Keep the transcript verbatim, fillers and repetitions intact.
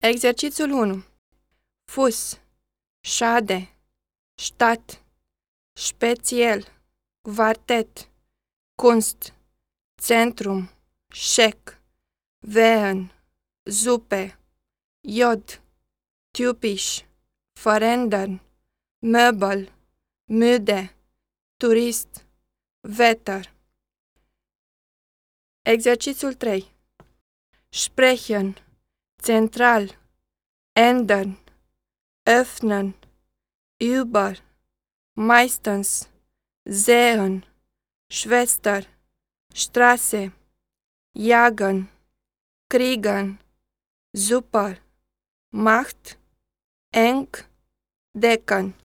Exercițiul unu. Fus, șade, stat, speziell, quartet, Kunst, Zentrum, Scheck, Wehen, Suppe, Jod, typisch, verändern, Möbel, müde, turist, Wetter. Exercițiul trei. Sprechen, central, ändern, öffnen, über, meistens, sehen, Schwester, Straße, jagen, kriegen, super, Macht, eng, decken.